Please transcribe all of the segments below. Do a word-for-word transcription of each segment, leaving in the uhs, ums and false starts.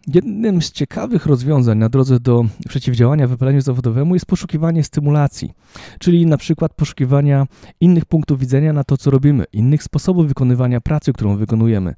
Jednym z ciekawych rozwiązań na drodze do przeciwdziałania wypaleniu zawodowemu jest poszukiwanie stymulacji, czyli na przykład poszukiwania innych punktów widzenia na to, co robimy, innych sposobów wykonywania pracy, którą wykonujemy.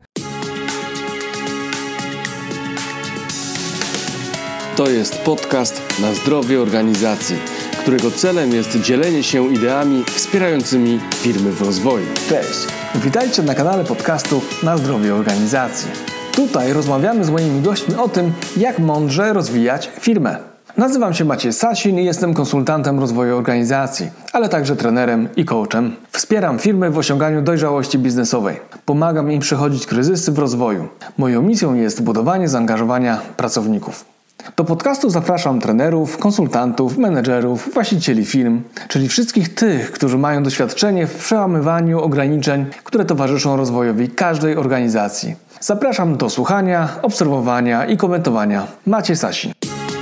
To jest podcast na zdrowie organizacji, którego celem jest dzielenie się ideami wspierającymi firmy w rozwoju. Cześć, witajcie na kanale podcastu Na zdrowie organizacji. Tutaj rozmawiamy z moimi gośćmi o tym, jak mądrze rozwijać firmę. Nazywam się Maciej Sasin i jestem konsultantem rozwoju organizacji, ale także trenerem i coachem. Wspieram firmy w osiąganiu dojrzałości biznesowej. Pomagam im przechodzić kryzysy w rozwoju. Moją misją jest budowanie zaangażowania pracowników. Do podcastu zapraszam trenerów, konsultantów, menedżerów, właścicieli firm, czyli wszystkich tych, którzy mają doświadczenie w przełamywaniu ograniczeń, które towarzyszą rozwojowi każdej organizacji. Zapraszam do słuchania, obserwowania i komentowania. Maciej Sasin.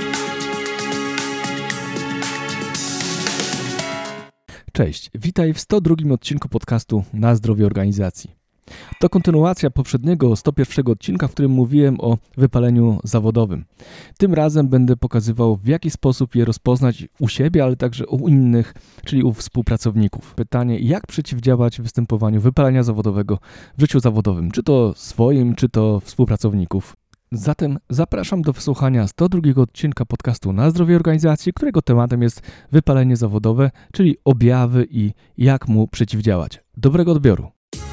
Cześć, witaj w sto drugim odcinku podcastu Na zdrowie organizacji. To kontynuacja poprzedniego sto pierwszego odcinka, w którym mówiłem o wypaleniu zawodowym. Tym razem będę pokazywał, w jaki sposób je rozpoznać u siebie, ale także u innych, czyli u współpracowników. Pytanie, jak przeciwdziałać występowaniu wypalenia zawodowego w życiu zawodowym, czy to swoim, czy to współpracowników. Zatem zapraszam do wysłuchania sto drugiego odcinka podcastu Na zdrowie organizacji, którego tematem jest wypalenie zawodowe, czyli objawy i jak mu przeciwdziałać. Dobrego odbioru.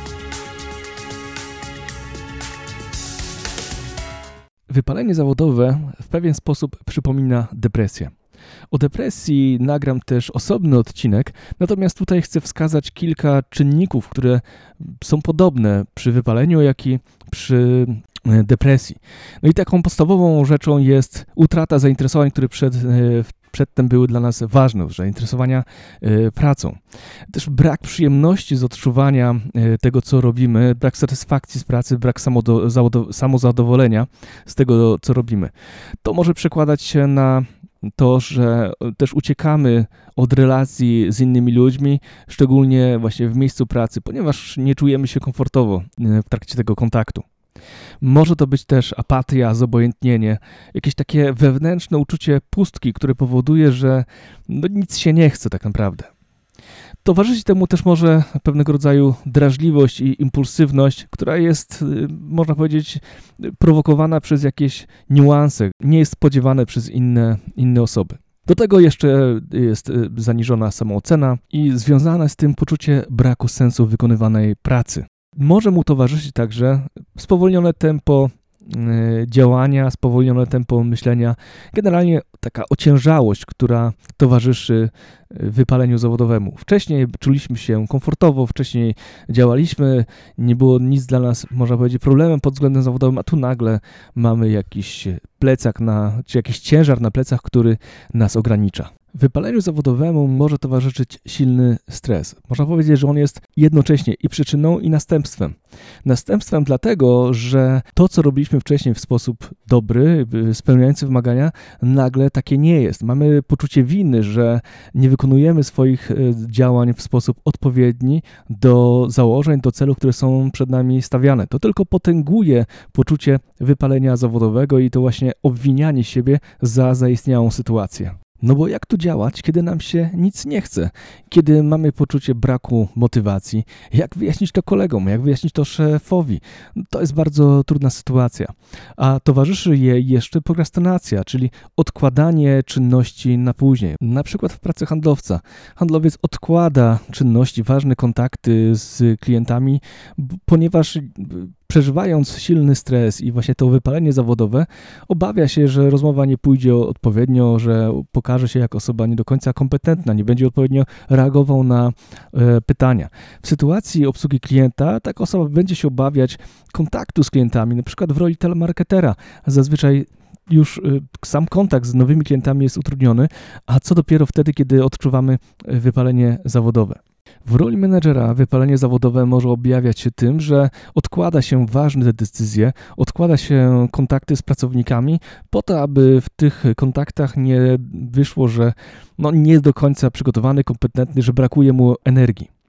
Wypalenie zawodowe w pewien sposób przypomina depresję. O depresji nagram też osobny odcinek, natomiast tutaj chcę wskazać kilka czynników, które są podobne przy wypaleniu, jak i przy depresji. No i taką podstawową rzeczą jest utrata zainteresowań, które przed, przedtem były dla nas ważne, zainteresowania pracą. Też brak przyjemności z odczuwania tego, co robimy, brak satysfakcji z pracy, brak samozadowolenia z tego, co robimy. To może przekładać się na to, że też uciekamy od relacji z innymi ludźmi, szczególnie właśnie w miejscu pracy, ponieważ nie czujemy się komfortowo w trakcie tego kontaktu. Może to być też apatia, zobojętnienie, jakieś takie wewnętrzne uczucie pustki, które powoduje, że no nic się nie chce tak naprawdę. Towarzyszyć temu też może pewnego rodzaju drażliwość i impulsywność, która jest, można powiedzieć, prowokowana przez jakieś niuanse, nie jest spodziewane przez inne, inne osoby. Do tego jeszcze jest zaniżona samoocena i związane z tym poczucie braku sensu wykonywanej pracy. Może mu towarzyszyć także spowolnione tempo działania, spowolnione tempo myślenia, generalnie taka ociężałość, która towarzyszy wypaleniu zawodowemu. Wcześniej czuliśmy się komfortowo, wcześniej działaliśmy, nie było nic dla nas, można powiedzieć, problemem pod względem zawodowym, a tu nagle mamy jakiś plecak, na, czy jakiś ciężar na plecach, który nas ogranicza. Wypaleniu zawodowemu może towarzyszyć silny stres. Można powiedzieć, że on jest jednocześnie i przyczyną, i następstwem. Następstwem dlatego, że to, co robiliśmy wcześniej w sposób dobry, spełniający wymagania, nagle takie nie jest. Mamy poczucie winy, że nie wykonujemy swoich działań w sposób odpowiedni do założeń, do celów, które są przed nami stawiane. To tylko potęguje poczucie wypalenia zawodowego i to właśnie obwinianie siebie za zaistniałą sytuację. No bo jak tu działać, kiedy nam się nic nie chce, kiedy mamy poczucie braku motywacji? Jak wyjaśnić to kolegom, jak wyjaśnić to szefowi? To jest bardzo trudna sytuacja. A towarzyszy jej jeszcze prokrastynacja, czyli odkładanie czynności na później. Na przykład w pracy handlowca. Handlowiec odkłada czynności, ważne kontakty z klientami, ponieważ przeżywając silny stres i właśnie to wypalenie zawodowe, obawia się, że rozmowa nie pójdzie odpowiednio, że pokaże się jako osoba nie do końca kompetentna, nie będzie odpowiednio reagował na e, pytania. W sytuacji obsługi klienta taka osoba będzie się obawiać kontaktu z klientami, na przykład w roli telemarketera. Zazwyczaj już sam kontakt z nowymi klientami jest utrudniony, a co dopiero wtedy, kiedy odczuwamy wypalenie zawodowe. W roli menedżera wypalenie zawodowe może objawiać się tym, że odkłada się ważne decyzje, odkłada się kontakty z pracownikami po to, aby w tych kontaktach nie wyszło, że no nie jest do końca przygotowany, kompetentny, że brakuje mu energii.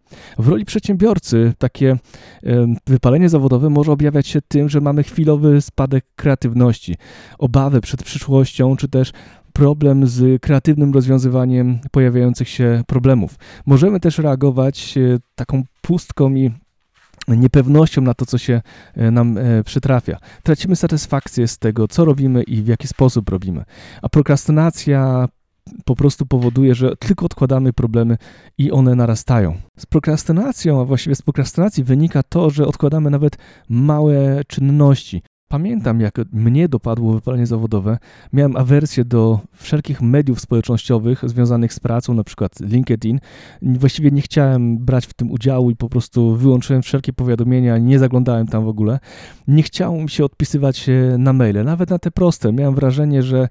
W roli przedsiębiorcy takie wypalenie zawodowe może objawiać się tym, że mamy chwilowy spadek kreatywności, obawę przed przyszłością, czy też problem z kreatywnym rozwiązywaniem pojawiających się problemów. Możemy też reagować taką pustką i niepewnością na to, co się nam przytrafia. Tracimy satysfakcję z tego, co robimy i w jaki sposób robimy. A prokrastynacja po prostu powoduje, że tylko odkładamy problemy i one narastają. Z prokrastynacją, a właściwie z prokrastynacji wynika to, że odkładamy nawet małe czynności. Pamiętam, jak mnie dopadło wypalenie zawodowe. Miałem awersję do wszelkich mediów społecznościowych związanych z pracą, na przykład LinkedIn. Właściwie nie chciałem brać w tym udziału i po prostu wyłączyłem wszelkie powiadomienia, nie zaglądałem tam w ogóle. Nie chciało mi się odpisywać na maile, nawet na te proste. Miałem wrażenie, że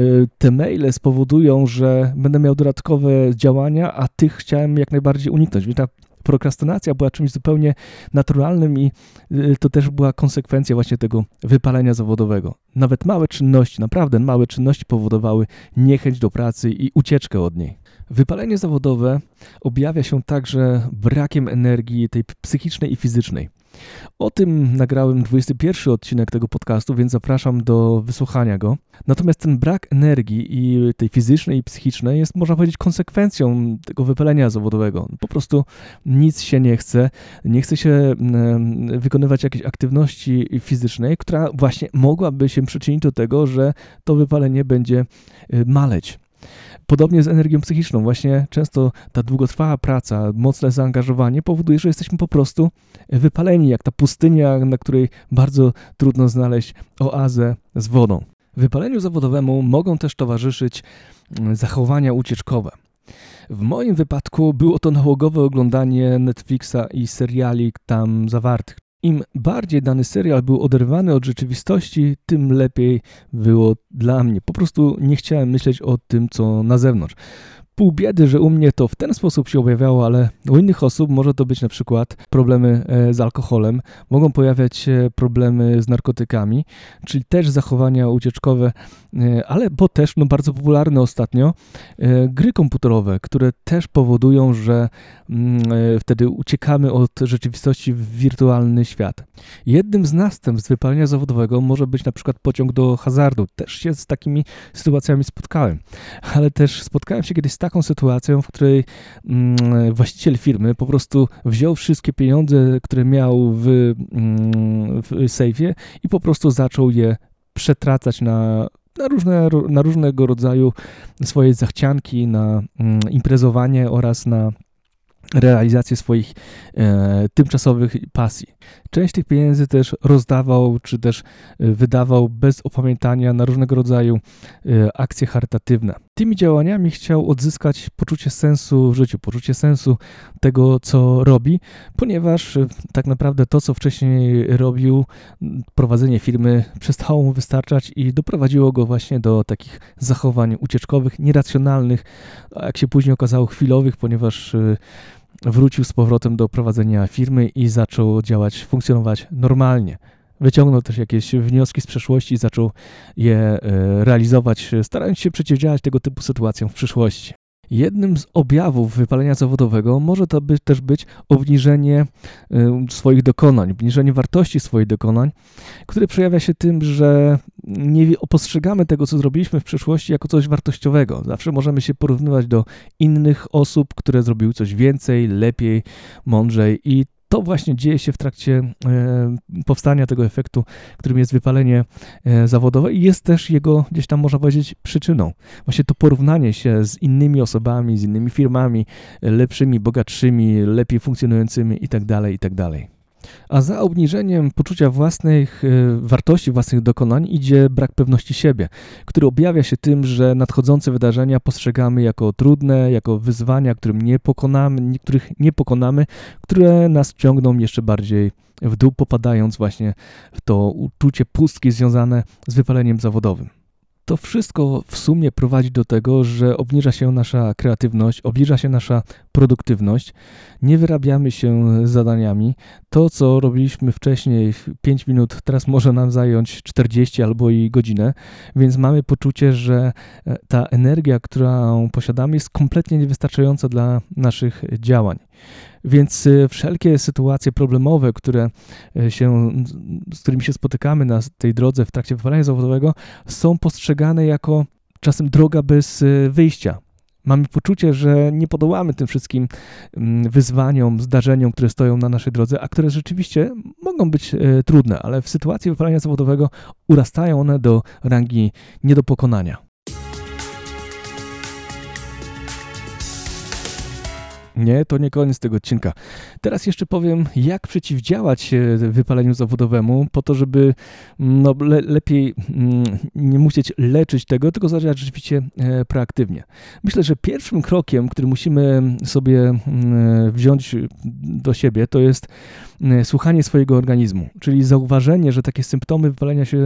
te maile spowodują, że będę miał dodatkowe działania, a tych chciałem jak najbardziej uniknąć. Więc ta prokrastynacja była czymś zupełnie naturalnym i to też była konsekwencja właśnie tego wypalenia zawodowego. Nawet małe czynności, naprawdę małe czynności powodowały niechęć do pracy i ucieczkę od niej. Wypalenie zawodowe objawia się także brakiem energii tej psychicznej i fizycznej. O tym nagrałem dwudziesty pierwszy odcinek tego podcastu, więc zapraszam do wysłuchania go. Natomiast ten brak energii i tej fizycznej i psychicznej jest, można powiedzieć, konsekwencją tego wypalenia zawodowego. Po prostu nic się nie chce, nie chce się wykonywać jakiejś aktywności fizycznej, która właśnie mogłaby się przyczynić do tego, że to wypalenie będzie maleć. Podobnie z energią psychiczną. Właśnie często ta długotrwała praca, mocne zaangażowanie powoduje, że jesteśmy po prostu wypaleni, jak ta pustynia, na której bardzo trudno znaleźć oazę z wodą. Wypaleniu zawodowemu mogą też towarzyszyć zachowania ucieczkowe. W moim wypadku było to nałogowe oglądanie Netflixa i seriali tam zawartych. Im bardziej dany serial był oderwany od rzeczywistości, tym lepiej było dla mnie. Po prostu nie chciałem myśleć o tym, co na zewnątrz. Pół biedy, że u mnie to w ten sposób się objawiało, ale u innych osób może to być na przykład problemy z alkoholem, mogą pojawiać się problemy z narkotykami, czyli też zachowania ucieczkowe, ale bo też no, bardzo popularne ostatnio gry komputerowe, które też powodują, że wtedy uciekamy od rzeczywistości w wirtualny świat. Jednym z następstw wypalenia zawodowego może być na przykład pociąg do hazardu. Też się z takimi sytuacjami spotkałem, ale też spotkałem się kiedyś z taką sytuacją, w której mm, właściciel firmy po prostu wziął wszystkie pieniądze, które miał w, mm, w sejfie i po prostu zaczął je przetracać na, na, różne, na różnego rodzaju swoje zachcianki, na mm, imprezowanie oraz na realizację swoich e, tymczasowych pasji. Część tych pieniędzy też rozdawał, czy też wydawał bez opamiętania na różnego rodzaju e, akcje charytatywne. Tymi działaniami chciał odzyskać poczucie sensu w życiu, poczucie sensu tego, co robi, ponieważ e, tak naprawdę to, co wcześniej robił, prowadzenie firmy przestało mu wystarczać i doprowadziło go właśnie do takich zachowań ucieczkowych, nieracjonalnych, a jak się później okazało chwilowych, ponieważ e, wrócił z powrotem do prowadzenia firmy i zaczął działać, funkcjonować normalnie. Wyciągnął też jakieś wnioski z przeszłości i zaczął je realizować, starając się przeciwdziałać tego typu sytuacjom w przyszłości. Jednym z objawów wypalenia zawodowego może to by, też być obniżenie y, swoich dokonań, obniżenie wartości swoich dokonań, które przejawia się tym, że nie postrzegamy tego, co zrobiliśmy w przeszłości, jako coś wartościowego. Zawsze możemy się porównywać do innych osób, które zrobiły coś więcej, lepiej, mądrzej i to właśnie dzieje się w trakcie e, powstania tego efektu, którym jest wypalenie e, zawodowe i jest też jego, gdzieś tam można powiedzieć, przyczyną. Właśnie to porównanie się z innymi osobami, z innymi firmami, e, lepszymi, bogatszymi, lepiej funkcjonującymi itd., itd. A za obniżeniem poczucia własnych wartości, własnych dokonań idzie brak pewności siebie, który objawia się tym, że nadchodzące wydarzenia postrzegamy jako trudne, jako wyzwania, którym nie pokonamy, których nie pokonamy, które nas ciągną jeszcze bardziej w dół, popadając właśnie w to uczucie pustki związane z wypaleniem zawodowym. To wszystko w sumie prowadzi do tego, że obniża się nasza kreatywność, obniża się nasza produktywność, nie wyrabiamy się z zadaniami. To, co robiliśmy wcześniej pięć minut, teraz może nam zająć czterdzieści albo i godzinę, więc mamy poczucie, że ta energia, którą posiadamy, jest kompletnie niewystarczająca dla naszych działań. Więc wszelkie sytuacje problemowe, które się, z którymi się spotykamy na tej drodze w trakcie wypalenia zawodowego, są postrzegane jako czasem droga bez wyjścia. Mamy poczucie, że nie podołamy tym wszystkim wyzwaniom, zdarzeniom, które stoją na naszej drodze, a które rzeczywiście mogą być trudne, ale w sytuacji wypalenia zawodowego urastają one do rangi nie do pokonania. Nie, to nie koniec tego odcinka. Teraz jeszcze powiem, jak przeciwdziałać wypaleniu zawodowemu, po to, żeby no, le, lepiej mm, nie musieć leczyć tego, tylko zacząć rzeczywiście e, proaktywnie. Myślę, że pierwszym krokiem, który musimy sobie e, wziąć do siebie, to jest e, słuchanie swojego organizmu, czyli zauważenie, że takie symptomy wypalenia się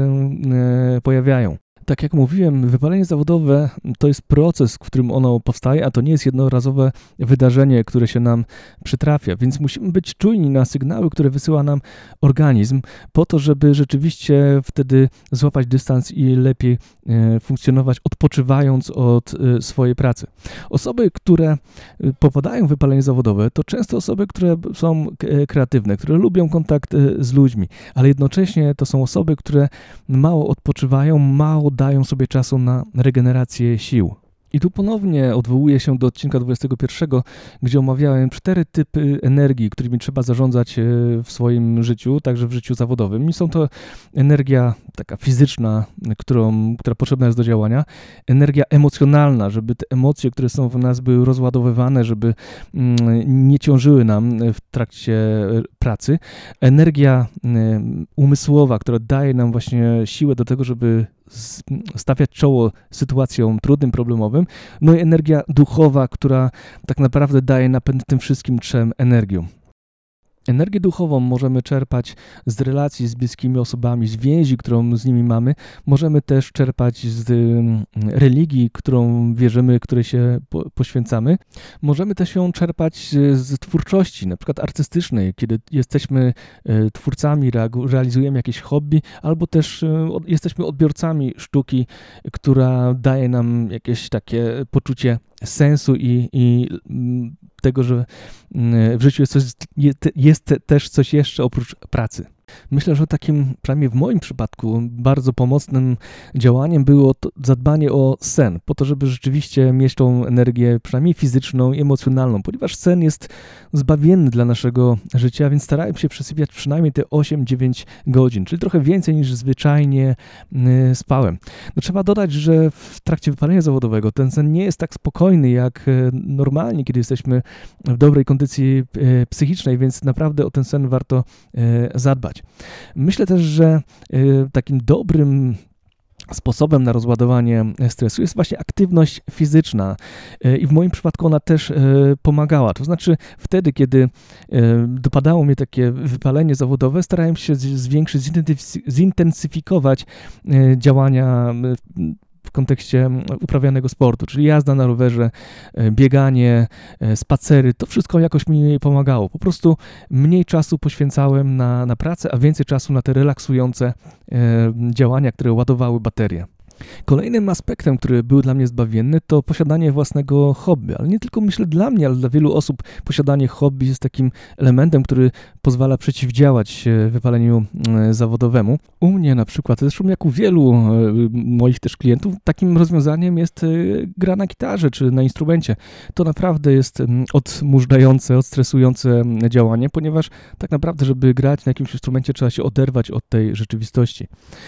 e, pojawiają. Tak jak mówiłem, wypalenie zawodowe to jest proces, w którym ono powstaje, a to nie jest jednorazowe wydarzenie, które się nam przytrafia, więc musimy być czujni na sygnały, które wysyła nam organizm, po to, żeby rzeczywiście wtedy złapać dystans i lepiej funkcjonować, odpoczywając od swojej pracy. Osoby, które popadają w wypalenie zawodowe, to często osoby, które są kreatywne, które lubią kontakt z ludźmi, ale jednocześnie to są osoby, które mało odpoczywają, mało dają sobie czasu na regenerację sił. I tu ponownie odwołuję się do odcinka dwudziestego pierwszego, gdzie omawiałem cztery typy energii, którymi trzeba zarządzać w swoim życiu, także w życiu zawodowym. I są to energia taka fizyczna, którą, która potrzebna jest do działania, energia emocjonalna, żeby te emocje, które są w nas, były rozładowywane, żeby nie ciążyły nam w trakcie pracy, energia umysłowa, która daje nam właśnie siłę do tego, żeby stawiać czoło sytuacjom trudnym, problemowym, no i energia duchowa, która tak naprawdę daje napęd tym wszystkim trzem energiom. Energię duchową możemy czerpać z relacji z bliskimi osobami, z więzi, którą z nimi mamy. Możemy też czerpać z religii, którą wierzymy, której się poświęcamy. Możemy też ją czerpać z twórczości, na przykład artystycznej, kiedy jesteśmy twórcami, realizujemy jakieś hobby, albo też jesteśmy odbiorcami sztuki, która daje nam jakieś takie poczucie sensu i, i tego, że w życiu jest, coś, jest też coś jeszcze oprócz pracy. Myślę, że takim, przynajmniej w moim przypadku, bardzo pomocnym działaniem było to zadbanie o sen, po to, żeby rzeczywiście mieć tą energię przynajmniej fizyczną i emocjonalną, ponieważ sen jest zbawienny dla naszego życia, więc starałem się przesypiać przynajmniej te osiem dziewięć godzin, czyli trochę więcej niż zwyczajnie spałem. No, trzeba dodać, że w trakcie wypalenia zawodowego ten sen nie jest tak spokojny jak normalnie, kiedy jesteśmy w dobrej kondycji psychicznej, więc naprawdę o ten sen warto zadbać. Myślę też, że takim dobrym sposobem na rozładowanie stresu jest właśnie aktywność fizyczna i w moim przypadku ona też pomagała. To znaczy wtedy, kiedy dopadało mnie takie wypalenie zawodowe, starałem się zwiększyć, zintensyfikować działania w kontekście uprawianego sportu, czyli jazda na rowerze, bieganie, spacery, to wszystko jakoś mi pomagało. Po prostu mniej czasu poświęcałem na, na pracę, a więcej czasu na te relaksujące e, działania, które ładowały baterie. Kolejnym aspektem, który był dla mnie zbawienny, to posiadanie własnego hobby, ale nie tylko myślę dla mnie, ale dla wielu osób posiadanie hobby jest takim elementem, który pozwala przeciwdziałać wypaleniu zawodowemu. U mnie na przykład, zresztą jak u wielu moich też klientów, takim rozwiązaniem jest gra na gitarze czy na instrumencie. To naprawdę jest odmurzające, odstresujące działanie, ponieważ tak naprawdę, żeby grać na jakimś instrumencie, trzeba się oderwać od tej rzeczywistości.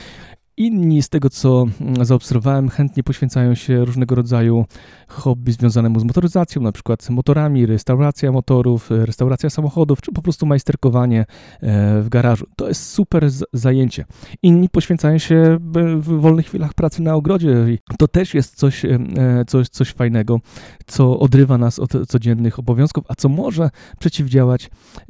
Inni z tego, co zaobserwowałem, chętnie poświęcają się różnego rodzaju hobby związanemu z motoryzacją, na przykład motorami, restauracja motorów, restauracja samochodów, czy po prostu majsterkowanie w garażu. To jest super zajęcie. Inni poświęcają się w wolnych chwilach pracy na ogrodzie. To też jest coś, coś, coś fajnego, co odrywa nas od codziennych obowiązków, a co może przeciwdziałać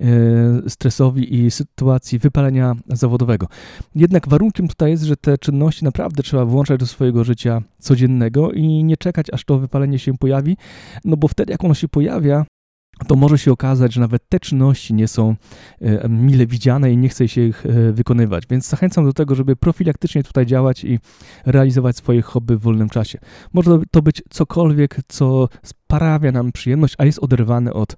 stresowi i sytuacji wypalenia zawodowego. Jednak warunkiem tutaj jest, że te czynności naprawdę trzeba włączać do swojego życia codziennego i nie czekać, aż to wypalenie się pojawi, no bo wtedy, jak ono się pojawia, to może się okazać, że nawet te czynności nie są e, mile widziane i nie chce się ich e, wykonywać. Więc zachęcam do tego, żeby profilaktycznie tutaj działać i realizować swoje hobby w wolnym czasie. Może to być cokolwiek, co sprawia nam przyjemność, a jest oderwane od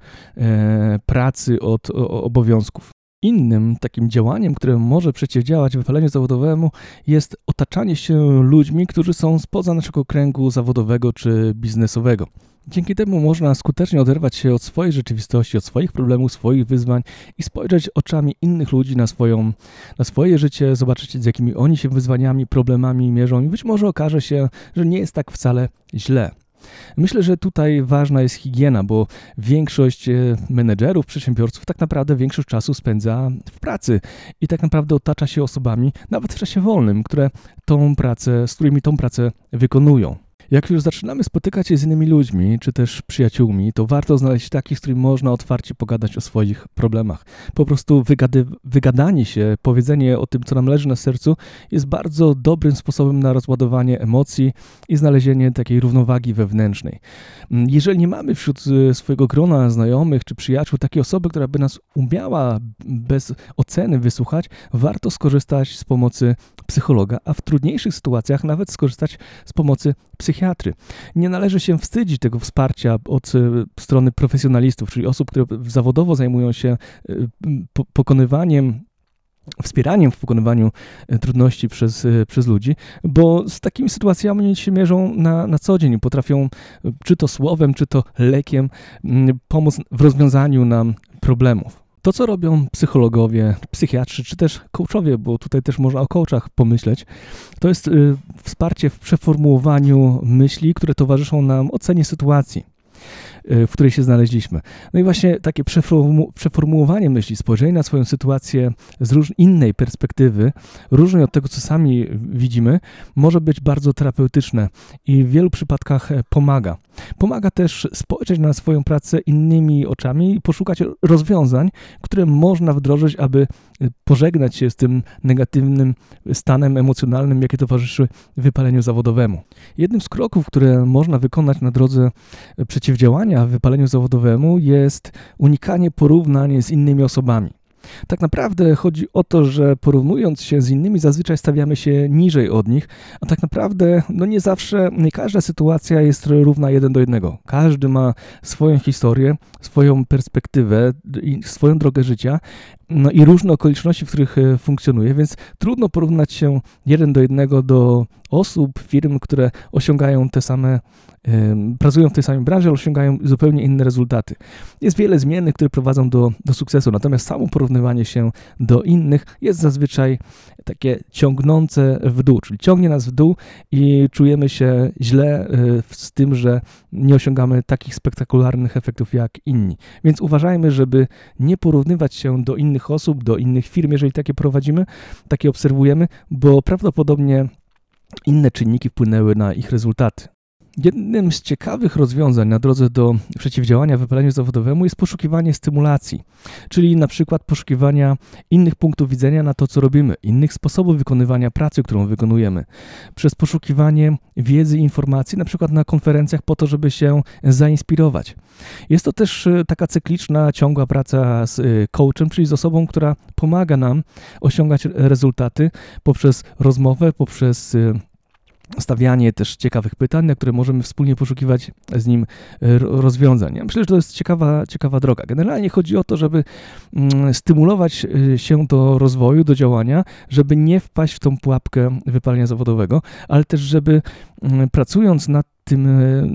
e, pracy, od o, obowiązków. Innym takim działaniem, które może przeciwdziałać wypaleniu zawodowemu, jest otaczanie się ludźmi, którzy są spoza naszego kręgu zawodowego czy biznesowego. Dzięki temu można skutecznie oderwać się od swojej rzeczywistości, od swoich problemów, swoich wyzwań i spojrzeć oczami innych ludzi na, swoją, na swoje życie, zobaczyć, z jakimi oni się wyzwaniami, problemami mierzą i być może okaże się, że nie jest tak wcale źle. Myślę, że tutaj ważna jest higiena, bo większość menedżerów, przedsiębiorców tak naprawdę większość czasu spędza w pracy i tak naprawdę otacza się osobami, nawet w czasie wolnym, które tą pracę, z którymi tą pracę wykonują. Jak już zaczynamy spotykać się z innymi ludźmi, czy też przyjaciółmi, to warto znaleźć takich, z którymi można otwarcie pogadać o swoich problemach. Po prostu wygady, wygadanie się, powiedzenie o tym, co nam leży na sercu, jest bardzo dobrym sposobem na rozładowanie emocji i znalezienie takiej równowagi wewnętrznej. Jeżeli nie mamy wśród swojego grona znajomych czy przyjaciół takiej osoby, która by nas umiała bez oceny wysłuchać, warto skorzystać z pomocy psychologa, a w trudniejszych sytuacjach nawet skorzystać z pomocy psychiatry. Nie należy się wstydzić tego wsparcia od strony profesjonalistów, czyli osób, które zawodowo zajmują się pokonywaniem, wspieraniem w pokonywaniu trudności przez, przez ludzi, bo z takimi sytuacjami oni się mierzą na, na co dzień. Potrafią czy to słowem, czy to lekiem pomóc w rozwiązaniu nam problemów. To, co robią psychologowie, psychiatrzy, czy też coachowie, bo tutaj też można o coachach pomyśleć, to jest y, wsparcie w przeformułowaniu myśli, które towarzyszą nam ocenie sytuacji, y, w której się znaleźliśmy. No i właśnie takie przeformu- przeformułowanie myśli, spojrzenie na swoją sytuację z róż- innej perspektywy, różnej od tego, co sami widzimy, może być bardzo terapeutyczne i w wielu przypadkach pomaga. Pomaga też spojrzeć na swoją pracę innymi oczami i poszukać rozwiązań, które można wdrożyć, aby pożegnać się z tym negatywnym stanem emocjonalnym, jakie towarzyszy wypaleniu zawodowemu. Jednym z kroków, które można wykonać na drodze przeciwdziałania wypaleniu zawodowemu, jest unikanie porównań z innymi osobami. Tak naprawdę chodzi o to, że porównując się z innymi, zazwyczaj stawiamy się niżej od nich, a tak naprawdę no nie zawsze, nie każda sytuacja jest równa jeden do jednego. Każdy ma swoją historię, swoją perspektywę i swoją drogę życia, no i różne okoliczności, w których funkcjonuje, więc trudno porównać się jeden do jednego do osób, firm, które osiągają te same, pracują w tej samej branży, ale osiągają zupełnie inne rezultaty. Jest wiele zmiennych, które prowadzą do, do sukcesu, natomiast samo porównywanie się do innych jest zazwyczaj takie ciągnące w dół, czyli ciągnie nas w dół i czujemy się źle z tym, że nie osiągamy takich spektakularnych efektów jak inni. Więc uważajmy, żeby nie porównywać się do innych osób, do innych firm, jeżeli takie prowadzimy, takie obserwujemy, bo prawdopodobnie inne czynniki wpłynęły na ich rezultaty. Jednym z ciekawych rozwiązań na drodze do przeciwdziałania wypaleniu zawodowemu jest poszukiwanie stymulacji, czyli na przykład poszukiwania innych punktów widzenia na to, co robimy, innych sposobów wykonywania pracy, którą wykonujemy, przez poszukiwanie wiedzy i informacji, na przykład na konferencjach po to, żeby się zainspirować. Jest to też taka cykliczna, ciągła praca z coachem, czyli z osobą, która pomaga nam osiągać rezultaty poprzez rozmowę, poprzez stawianie też ciekawych pytań, na które możemy wspólnie poszukiwać z nim rozwiązań. Ja myślę, że to jest ciekawa, ciekawa droga. Generalnie chodzi o to, żeby stymulować się do rozwoju, do działania, żeby nie wpaść w tą pułapkę wypalenia zawodowego, ale też żeby pracując nad tym,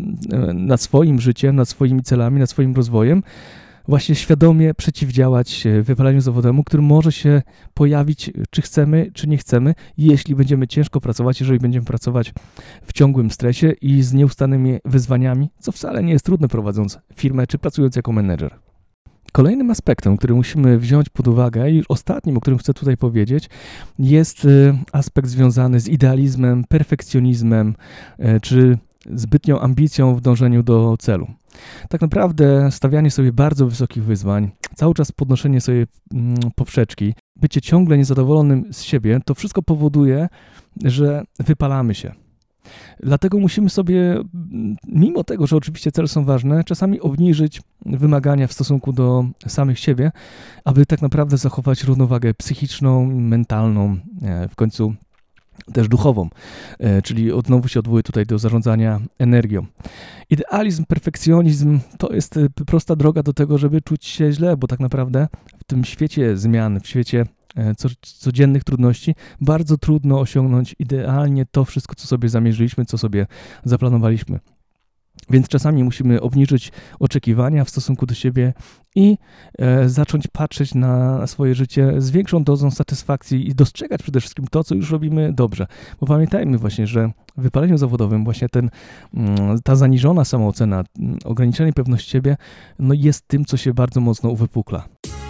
nad swoim życiem, nad swoimi celami, nad swoim rozwojem, właśnie świadomie przeciwdziałać wypaleniu zawodowemu, który może się pojawić, czy chcemy, czy nie chcemy, jeśli będziemy ciężko pracować, jeżeli będziemy pracować w ciągłym stresie i z nieustannymi wyzwaniami, co wcale nie jest trudne prowadząc firmę, czy pracując jako menedżer. Kolejnym aspektem, który musimy wziąć pod uwagę i ostatnim, o którym chcę tutaj powiedzieć, jest aspekt związany z idealizmem, perfekcjonizmem, czy zbytnią ambicją w dążeniu do celu. Tak naprawdę stawianie sobie bardzo wysokich wyzwań, cały czas podnoszenie sobie poprzeczki, bycie ciągle niezadowolonym z siebie, to wszystko powoduje, że wypalamy się. Dlatego musimy sobie, mimo tego, że oczywiście cele są ważne, czasami obniżyć wymagania w stosunku do samych siebie, aby tak naprawdę zachować równowagę psychiczną, mentalną, w końcu też duchową, czyli znowu się odwołuję tutaj do zarządzania energią. Idealizm, perfekcjonizm to jest prosta droga do tego, żeby czuć się źle, bo tak naprawdę w tym świecie zmian, w świecie codziennych trudności bardzo trudno osiągnąć idealnie to wszystko, co sobie zamierzyliśmy, co sobie zaplanowaliśmy. Więc czasami musimy obniżyć oczekiwania w stosunku do siebie i e, zacząć patrzeć na swoje życie z większą dozą satysfakcji i dostrzegać przede wszystkim to, co już robimy dobrze. Bo pamiętajmy właśnie, że w wypaleniu zawodowym właśnie ten, ta zaniżona samoocena, ograniczenie pewności siebie, no jest tym, co się bardzo mocno uwypukla.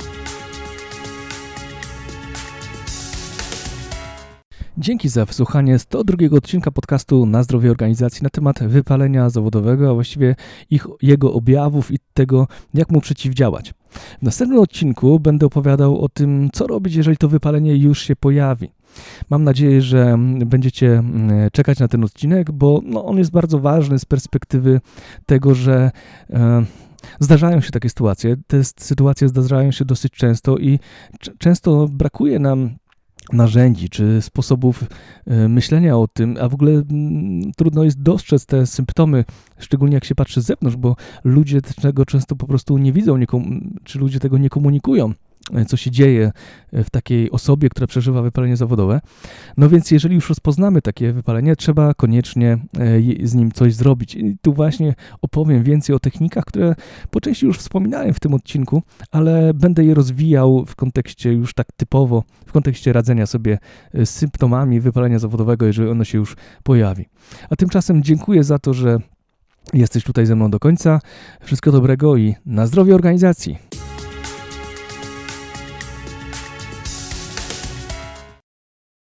Dzięki za wysłuchanie sto drugiego odcinka podcastu Na zdrowie organizacji na temat wypalenia zawodowego, a właściwie ich, jego objawów i tego, jak mu przeciwdziałać. W następnym odcinku będę opowiadał o tym, co robić, jeżeli to wypalenie już się pojawi. Mam nadzieję, że będziecie czekać na ten odcinek, bo no, on jest bardzo ważny z perspektywy tego, że e, zdarzają się takie sytuacje. Te sytuacje zdarzają się dosyć często i c- często brakuje nam narzędzi czy sposobów myślenia o tym, a w ogóle trudno jest dostrzec te symptomy, szczególnie jak się patrzy z zewnątrz, bo ludzie tego często po prostu nie widzą, nie kom- czy ludzie tego nie komunikują, co się dzieje w takiej osobie, która przeżywa wypalenie zawodowe. No więc jeżeli już rozpoznamy takie wypalenie, trzeba koniecznie z nim coś zrobić. I tu właśnie opowiem więcej o technikach, które po części już wspominałem w tym odcinku, ale będę je rozwijał w kontekście już tak typowo, w kontekście radzenia sobie z symptomami wypalenia zawodowego, jeżeli ono się już pojawi. A tymczasem dziękuję za to, że jesteś tutaj ze mną do końca. Wszystkiego dobrego i na zdrowie organizacji.